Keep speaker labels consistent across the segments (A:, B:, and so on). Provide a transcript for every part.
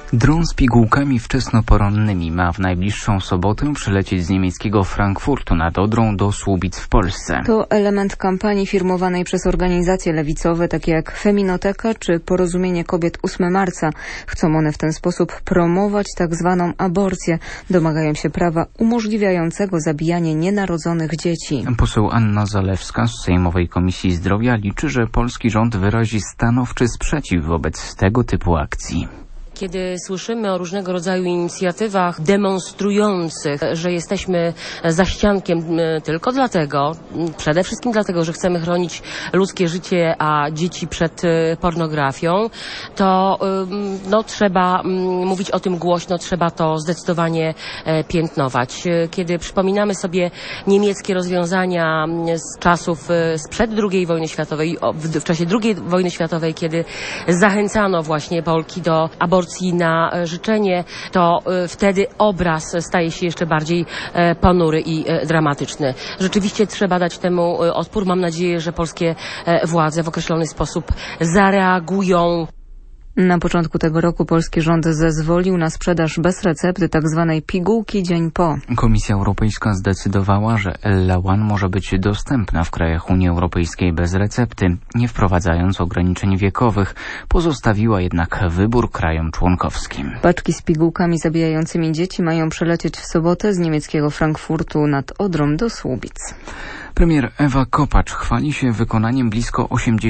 A: Dron z pigułkami wczesnoporonnymi ma w najbliższą sobotę przylecieć z niemieckiego Frankfurtu nad Odrą do Słubic w Polsce.
B: To element kampanii firmowanej przez organizacje lewicowe, takie jak Feminoteka czy Porozumienie Kobiet 8 marca. Chcą one w ten sposób promować tak zwaną aborcję. Domagają się prawa umożliwiającego zabijanie nienarodzonych dzieci.
A: Poseł Anna Zalewska z Sejmowej Komisji Zdrowia liczy, że polski rząd wyrazi stanowczy sprzeciw wobec tego typu akcji.
C: Kiedy słyszymy o różnego rodzaju inicjatywach demonstrujących, że jesteśmy za ściankiem tylko dlatego, przede wszystkim dlatego, że chcemy chronić ludzkie życie, a dzieci przed pornografią, to trzeba mówić o tym głośno, trzeba to zdecydowanie piętnować. Kiedy przypominamy sobie niemieckie rozwiązania z czasów sprzed II wojny światowej, w czasie II wojny światowej, kiedy zachęcano właśnie Polki do aborcji na życzenie, to wtedy obraz staje się jeszcze bardziej ponury i dramatyczny. Rzeczywiście trzeba dać temu odpór. Mam nadzieję, że polskie władze w określony sposób zareagują.
B: Na początku tego roku polski rząd zezwolił na sprzedaż bez recepty tzw. pigułki dzień po.
A: Komisja Europejska zdecydowała, że Ellaone może być dostępna w krajach Unii Europejskiej bez recepty, nie wprowadzając ograniczeń wiekowych. Pozostawiła jednak wybór krajom członkowskim.
B: Paczki z pigułkami zabijającymi dzieci mają przelecieć w sobotę z niemieckiego Frankfurtu nad Odrą do Słubic.
A: Premier Ewa Kopacz chwali się wykonaniem blisko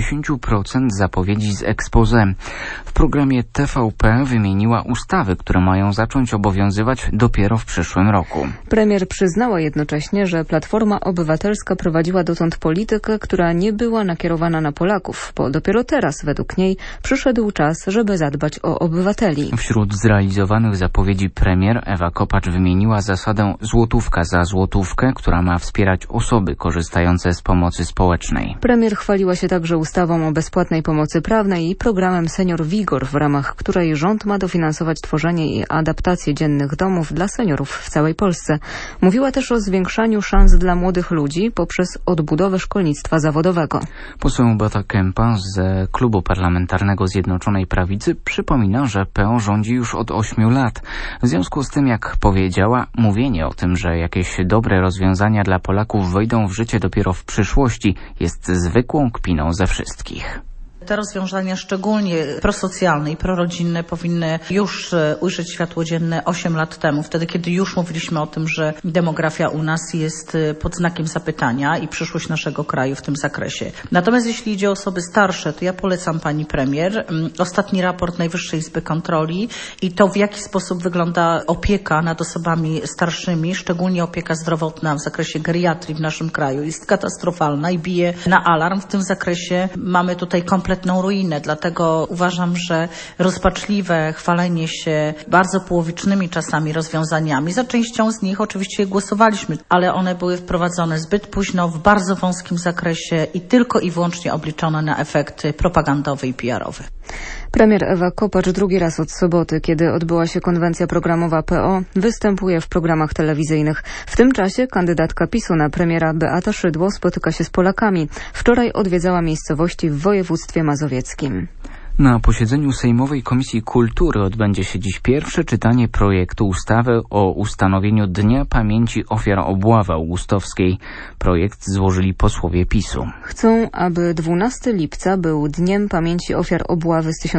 A: 80% zapowiedzi z exposé. W programie TVP wymieniła ustawy, które mają zacząć obowiązywać dopiero w przyszłym roku.
B: Premier przyznała jednocześnie, że Platforma Obywatelska prowadziła dotąd politykę, która nie była nakierowana na Polaków, bo dopiero teraz, według niej, przyszedł czas, żeby zadbać o obywateli.
A: Wśród zrealizowanych zapowiedzi premier Ewa Kopacz wymieniła zasadę złotówka za złotówkę, która ma wspierać osoby korzystające z pomocy społecznej.
B: Premier chwaliła się także ustawą o bezpłatnej pomocy prawnej i programem Senior Vigor, w ramach której rząd ma dofinansować tworzenie i adaptację dziennych domów dla seniorów w całej Polsce. Mówiła też o zwiększaniu szans dla młodych ludzi poprzez odbudowę szkolnictwa zawodowego.
A: Poseł Beata Kempa z Klubu Parlamentarnego Zjednoczonej Prawicy przypomina, że PO rządzi już od 8 lat. W związku z tym, jak powiedziała, mówienie o tym, że jakieś dobre rozwiązania dla Polaków wejdą w życie dopiero w przyszłości, jest zwykłą kpiną ze wszystkich.
D: Te rozwiązania, szczególnie prosocjalne i prorodzinne, powinny już ujrzeć światło dzienne 8 lat temu, wtedy kiedy już mówiliśmy o tym, że demografia u nas jest pod znakiem zapytania i przyszłość naszego kraju w tym zakresie. Natomiast jeśli idzie o osoby starsze, to ja polecam pani premier ostatni raport Najwyższej Izby Kontroli i to, w jaki sposób wygląda opieka nad osobami starszymi, szczególnie opieka zdrowotna w zakresie geriatrii w naszym kraju, jest katastrofalna i bije na alarm. W tym zakresie mamy tutaj kompletną ruinę, dlatego uważam, że rozpaczliwe chwalenie się bardzo połowicznymi czasami rozwiązaniami, za częścią z nich oczywiście głosowaliśmy, ale one były wprowadzone zbyt późno, w bardzo wąskim zakresie i tylko i wyłącznie obliczone na efekt propagandowy i PR-owy.
B: Premier Ewa Kopacz drugi raz od soboty, kiedy odbyła się konwencja programowa PO, występuje w programach telewizyjnych. W tym czasie kandydatka PiS-u na premiera Beata Szydło spotyka się z Polakami. Wczoraj odwiedzała miejscowości w województwie mazowieckim.
A: Na posiedzeniu Sejmowej Komisji Kultury odbędzie się dziś pierwsze czytanie projektu ustawy o ustanowieniu Dnia Pamięci Ofiar Obławy Augustowskiej. Projekt złożyli posłowie PiS-u.
B: Chcą, aby 12 lipca był Dniem Pamięci Ofiar Obławy z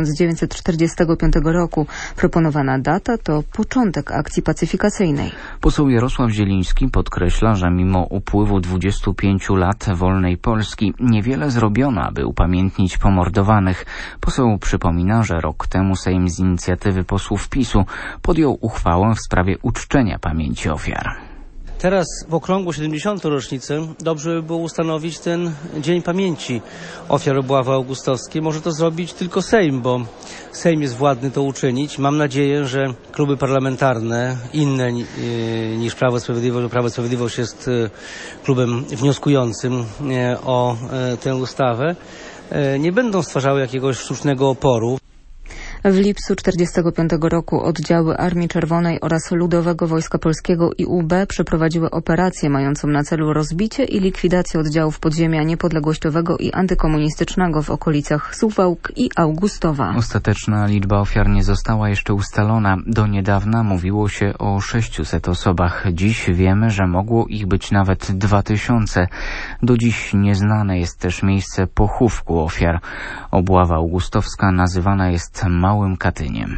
B: 1945 roku. Proponowana data to początek akcji pacyfikacyjnej.
A: Poseł Jarosław Zieliński podkreśla, że mimo upływu 25 lat wolnej Polski niewiele zrobiono, aby upamiętnić pomordowanych. Poseł przypomina, że rok temu Sejm z inicjatywy posłów PiS-u podjął uchwałę w sprawie uczczenia pamięci ofiar.
E: Teraz w okrągłą 70. rocznicę dobrze by było ustanowić ten Dzień Pamięci Ofiar Obławy Augustowskiej. Może to zrobić tylko Sejm, bo Sejm jest władny to uczynić. Mam nadzieję, że kluby parlamentarne, inne niż Prawo i Sprawiedliwość, bo Prawo i Sprawiedliwość jest klubem wnioskującym o tę ustawę, nie będą stwarzały jakiegoś sztucznego oporu.
B: W lipcu 1945 roku oddziały Armii Czerwonej oraz Ludowego Wojska Polskiego i UB przeprowadziły operację mającą na celu rozbicie i likwidację oddziałów podziemia niepodległościowego i antykomunistycznego w okolicach Suwałk i Augustowa.
A: Ostateczna liczba ofiar nie została jeszcze ustalona. Do niedawna mówiło się o 600 osobach. Dziś wiemy, że mogło ich być nawet 2000. Do dziś nieznane jest też miejsce pochówku ofiar. Obława augustowska nazywana jest Małym Katyniem.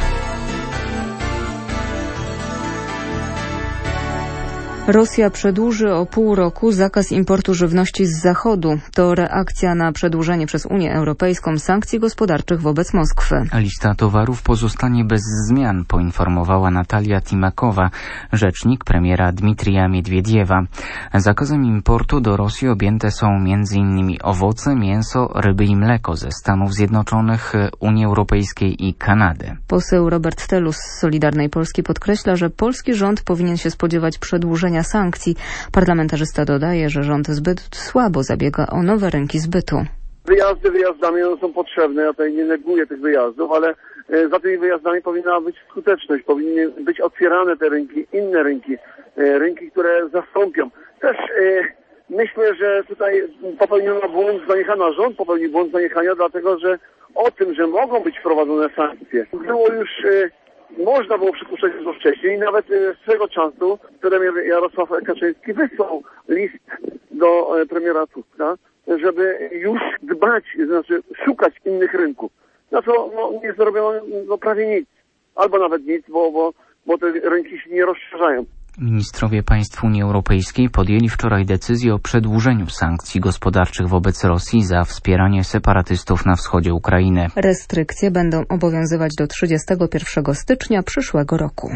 B: Rosja przedłuży o pół roku zakaz importu żywności z Zachodu. To reakcja na przedłużenie przez Unię Europejską sankcji gospodarczych wobec Moskwy.
A: Lista towarów pozostanie bez zmian, poinformowała Natalia Timakowa, rzecznik premiera Dmitrija Miedwiediewa. Zakazem importu do Rosji objęte są m.in. owoce, mięso, ryby i mleko ze Stanów Zjednoczonych, Unii Europejskiej i Kanady.
B: Poseł Robert Telus z Solidarnej Polski podkreśla, że polski rząd powinien się spodziewać przedłużenia sankcji. Parlamentarzysta dodaje, że rząd zbyt słabo zabiega o nowe rynki zbytu.
F: Wyjazdy wyjazdami są potrzebne, ja tutaj nie neguję tych wyjazdów, ale za tymi wyjazdami powinna być skuteczność, powinny być otwierane te rynki, inne rynki, które zastąpią. Też myślę, że tutaj popełniono błąd zaniechania, rząd popełnił błąd zaniechania, dlatego że o tym, że mogą być wprowadzone sankcje, było już... Można było przypuszczać to wcześniej i nawet swego czasu premier Jarosław Kaczyński wysłał list do premiera Tuska, żeby już dbać, znaczy szukać innych rynków. Na co nie zrobiono prawie nic, albo nawet nic, bo te rynki się nie rozszerzają.
A: Ministrowie państw Unii Europejskiej podjęli wczoraj decyzję o przedłużeniu sankcji gospodarczych wobec Rosji za wspieranie separatystów na wschodzie Ukrainy.
B: Restrykcje będą obowiązywać do 31 stycznia przyszłego roku.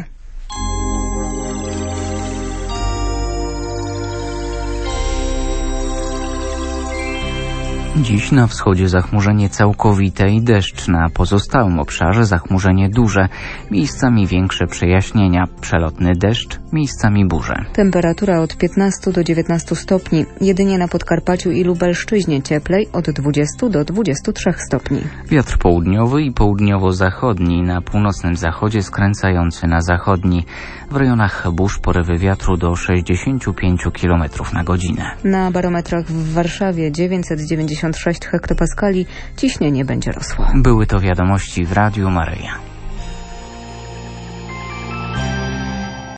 A: Dziś na wschodzie zachmurzenie całkowite i deszcz, na pozostałym obszarze zachmurzenie duże, miejscami większe przejaśnienia, przelotny deszcz, miejscami burze.
B: Temperatura od 15 do 19 stopni, jedynie na Podkarpaciu i Lubelszczyźnie cieplej od 20 do 23 stopni.
A: Wiatr południowy i południowo-zachodni, na północnym zachodzie skręcający na zachodni. W rejonach burz porywy wiatru do 65 km na godzinę.
B: Na barometrach w Warszawie 996 hektopaskali ciśnienie będzie rosło.
A: Były to wiadomości w Radiu Maryja.